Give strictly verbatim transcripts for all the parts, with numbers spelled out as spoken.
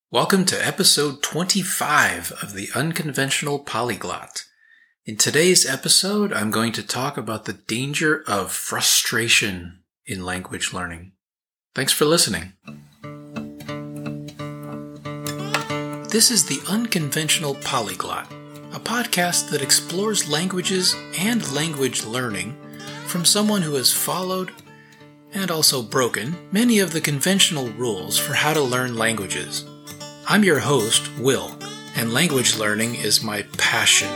Welcome to episode twenty-five of the Unconventional Polyglot. In today's episode, I'm going to talk about the danger of frustration in language learning. Thanks for listening. This is the Unconventional Polyglot, a podcast that explores languages and language learning from someone who has followed and also broken many of the conventional rules for how to learn languages. I'm your host, Will, and language learning is my passion.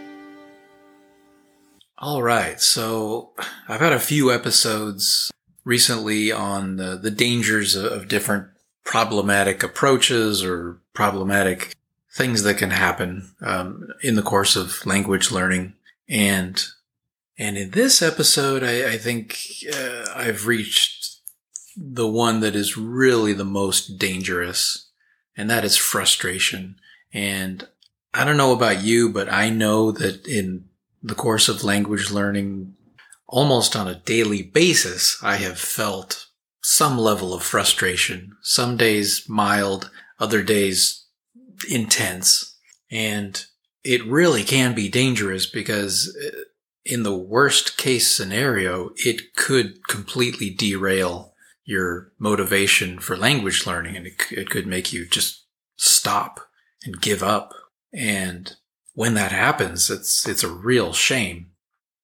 Alright, so I've had a few episodes recently on the, the dangers of different problematic approaches or problematic things that can happen um, in the course of language learning. And and in this episode, I, I think uh, I've reached the one that is really the most dangerous. And that is frustration. And I don't know about you, but I know that in the course of language learning, almost on a daily basis, I have felt some level of frustration. Some days mild, other days intense. And it really can be dangerous because in the worst case scenario, it could completely derail your motivation for language learning, and it, it could make you just stop and give up. And when that happens, it's it's a real shame.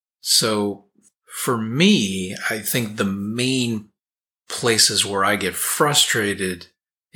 So for me, I think the main places where I get frustrated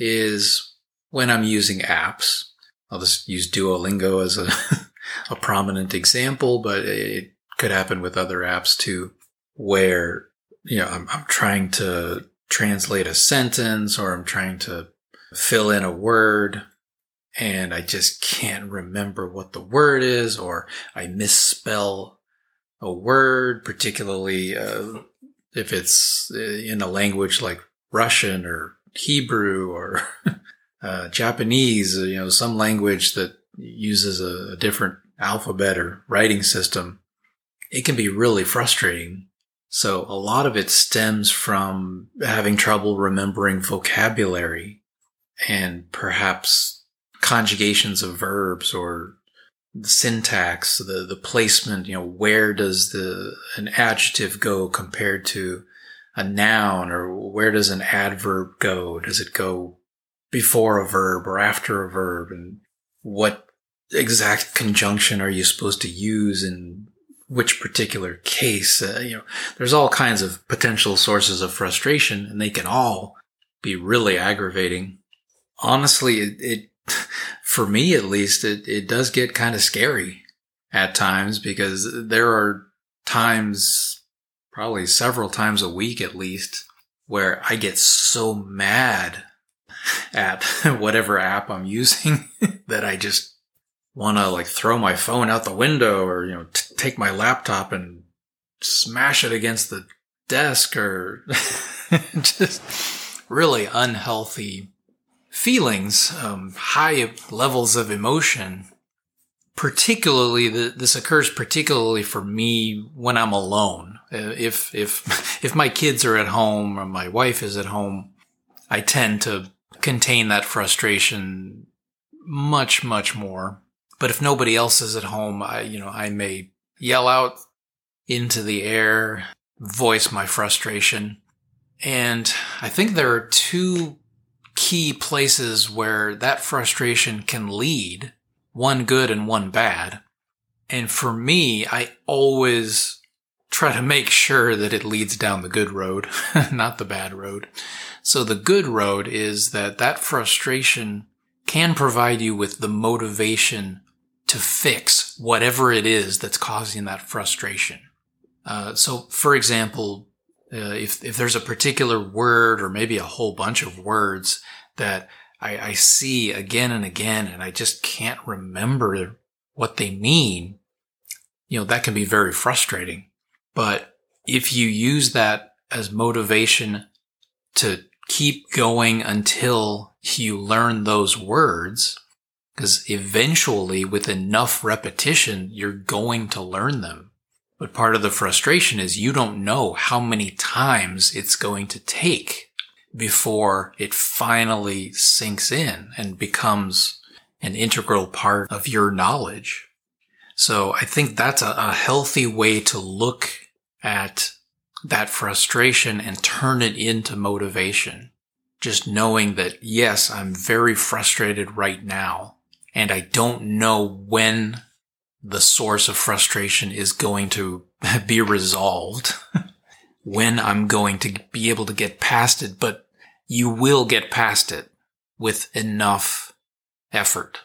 is when I'm using apps. I'll just use Duolingo as a, a prominent example, but it could happen with other apps too, where you know I'm, I'm trying to translate a sentence or I'm trying to fill in a word and I just can't remember what the word is, or I misspell a word, particularly uh, if it's in a language like Russian or Hebrew or uh, Japanese, you know, some language that uses a, a different alphabet or writing system. It can be really frustrating. So a lot of it stems from having trouble remembering vocabulary and perhaps conjugations of verbs or the syntax, the, the placement, you know, where does the, an adjective go compared to a noun, or where does an adverb go? Does it go before a verb or after a verb? And what exact conjunction are you supposed to use in which particular case? Uh, you know, there's all kinds of potential sources of frustration, and they can all be really aggravating. Honestly, it, it for me at least, it, it does get kind of scary at times, because there are times, probably several times a week at least, where I get so mad at whatever app I'm using that I just want to like throw my phone out the window, or, you know, t- take my laptop and smash it against the desk, or just really unhealthy feelings, um, high levels of emotion. Particularly, the, this occurs particularly for me when I'm alone. If, if, if my kids are at home or my wife is at home, I tend to contain that frustration much, much more. But if nobody else is at home, I, you know, I may yell out into the air, voice my frustration. And I think there are two key places where that frustration can lead, one good and one bad. And for me, I always try to make sure that it leads down the good road, not the bad road. So the good road is that that frustration can provide you with the motivation to fix whatever it is that's causing that frustration. Uh, so, for example, uh, if if there's a particular word or maybe a whole bunch of words that I, I see again and again and I just can't remember what they mean, you know, that can be very frustrating. But if you use that as motivation to keep going until you learn those words, because eventually, with enough repetition, you're going to learn them. But part of the frustration is you don't know how many times it's going to take before it finally sinks in and becomes an integral part of your knowledge. So I think that's a, a healthy way to look at that frustration and turn it into motivation. Just knowing that, yes, I'm very frustrated right now, and I don't know when the source of frustration is going to be resolved, when I'm going to be able to get past it, but you will get past it with enough effort.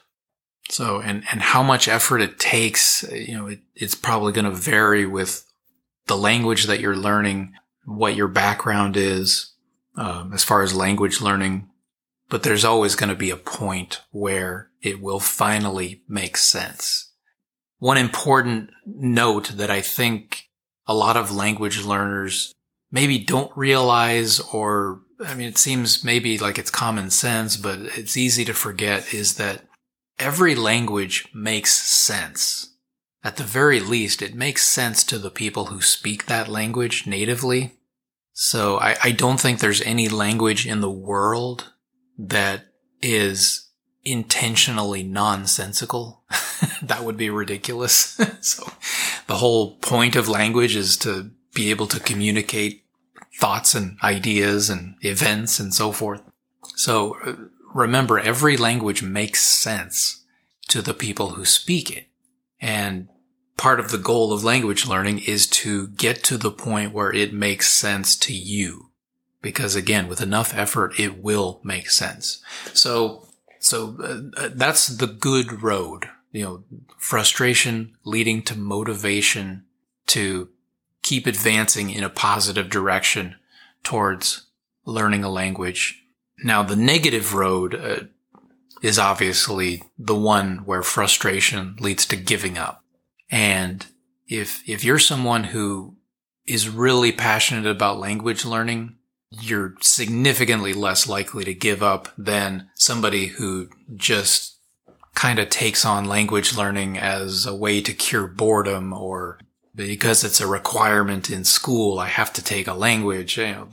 So, and, and how much effort it takes, you know, it, it's probably going to vary with the language that you're learning, what your background is, um, as far as language learning. But there's always going to be a point where it will finally make sense. One important note that I think a lot of language learners maybe don't realize, or, I mean, it seems maybe like it's common sense, but it's easy to forget, is that every language makes sense. At the very least, it makes sense to the people who speak that language natively. So I, I don't think there's any language in the world that is intentionally nonsensical. That would be ridiculous. So the whole point of language is to be able to communicate thoughts and ideas and events and so forth. So remember, every language makes sense to the people who speak it. And part of the goal of language learning is to get to the point where it makes sense to you. Because again, with enough effort, it will make sense. So, so uh, that's the good road. You know, frustration leading to motivation to keep advancing in a positive direction towards learning a language. Now, the negative road uh, is obviously the one where frustration leads to giving up. And if if you're someone who is really passionate about language learning, you're significantly less likely to give up than somebody who just kind of takes on language learning as a way to cure boredom, or because it's a requirement in school, I have to take a language. You know,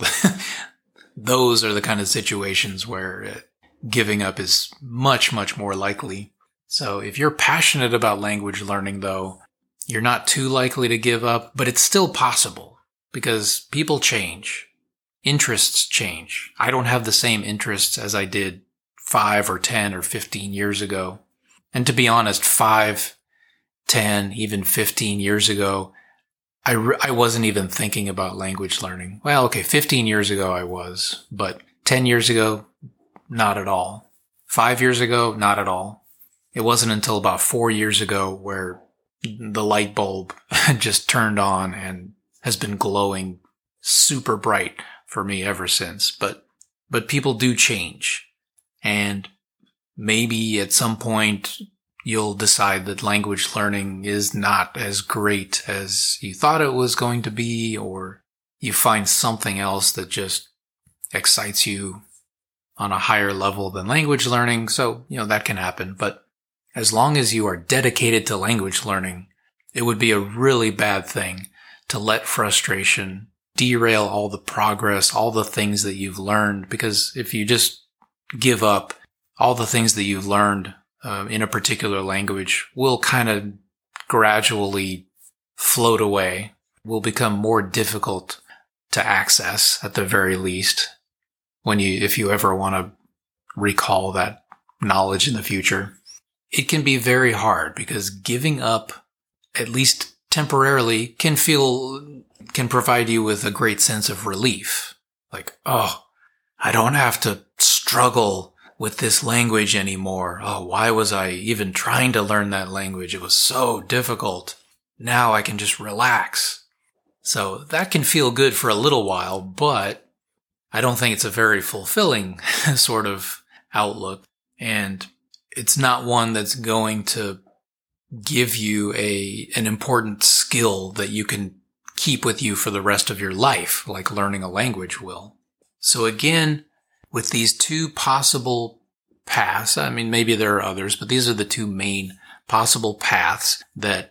those are the kind of situations where giving up is much, much more likely. So if you're passionate about language learning, though, you're not too likely to give up, but it's still possible because people change. Interests change. I don't have the same interests as I did five or ten or fifteen years ago. And to be honest, five, ten, even fifteen years ago, I, re- I wasn't even thinking about language learning. Well, okay, fifteen years ago I was, but ten years ago, not at all. Five years ago, not at all. It wasn't until about four years ago where the light bulb just turned on and has been glowing super bright for me ever since. But, but people do change. And maybe at some point you'll decide that language learning is not as great as you thought it was going to be, or you find something else that just excites you on a higher level than language learning. So, you know, that can happen. But as long as you are dedicated to language learning, it would be a really bad thing to let frustration derail all the progress, all the things that you've learned. Because if you just give up, all the things that you've learned uh, in a particular language will kind of gradually float away, will become more difficult to access at the very least when you, if you ever want to recall that knowledge in the future. It can be very hard because giving up, at least temporarily, can feel, can provide you with a great sense of relief. Like, oh, I don't have to struggle with this language anymore. Oh, why was I even trying to learn that language? It was so difficult. Now I can just relax. So that can feel good for a little while, but I don't think it's a very fulfilling sort of outlook. And it's not one that's going to give you a an important skill that you can keep with you for the rest of your life, like learning a language will. So again, with these two possible paths, I mean, maybe there are others, but these are the two main possible paths that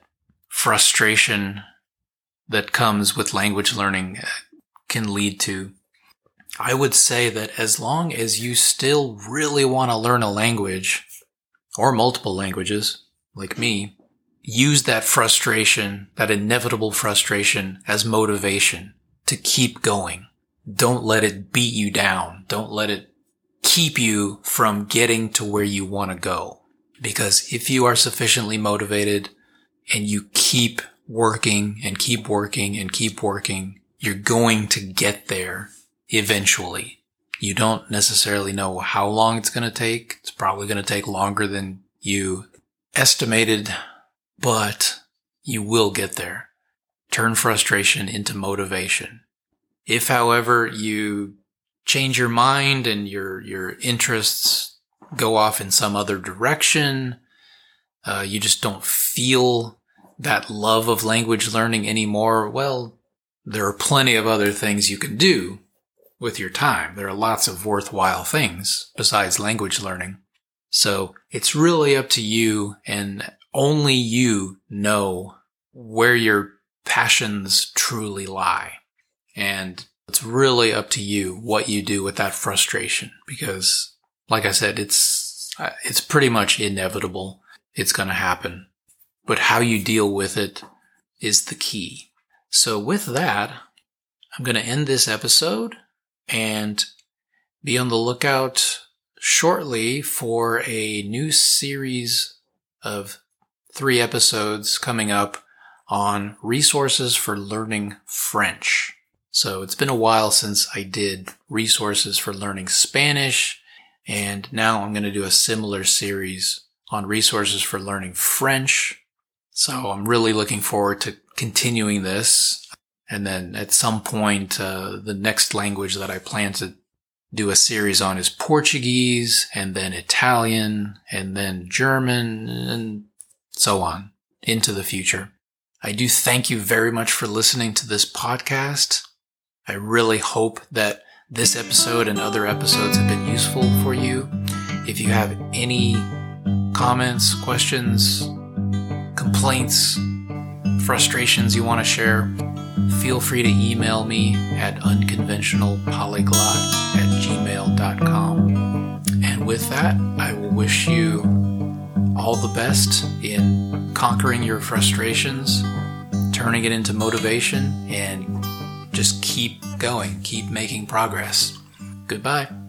frustration that comes with language learning can lead to. I would say that as long as you still really want to learn a language, or multiple languages, like me, use that frustration, that inevitable frustration, as motivation to keep going. Don't let it beat you down. Don't let it keep you from getting to where you want to go. Because if you are sufficiently motivated and you keep working and keep working and keep working, you're going to get there eventually. You don't necessarily know how long it's going to take. It's probably going to take longer than you estimated, but you will get there. Turn frustration into motivation. If, however, you change your mind and your your interests go off in some other direction, uh, you just don't feel that love of language learning anymore, well, there are plenty of other things you can do with your time. There are lots of worthwhile things besides language learning. So it's really up to you, and only you know where your passions truly lie. And it's really up to you what you do with that frustration, because like I said, it's it's pretty much inevitable. It's going to happen. But how you deal with it is the key. So with that, I'm going to end this episode and be on the lookout shortly for a new series of three episodes coming up on resources for learning French. So it's been a while since I did resources for learning Spanish, and now I'm going to do a similar series on resources for learning French. So I'm really looking forward to continuing this. And then at some point, uh, the next language that I plan to do a series on is Portuguese, and then Italian, and then German, and so on into the future. I do thank you very much for listening to this podcast. I really hope that this episode and other episodes have been useful for you. If you have any comments, questions, complaints, frustrations you want to share, feel free to email me at unconventionalpolyglot at gmail dot com. And with that, I will wish you all the best in conquering your frustrations, turning it into motivation, and just keep going, keep making progress. Goodbye.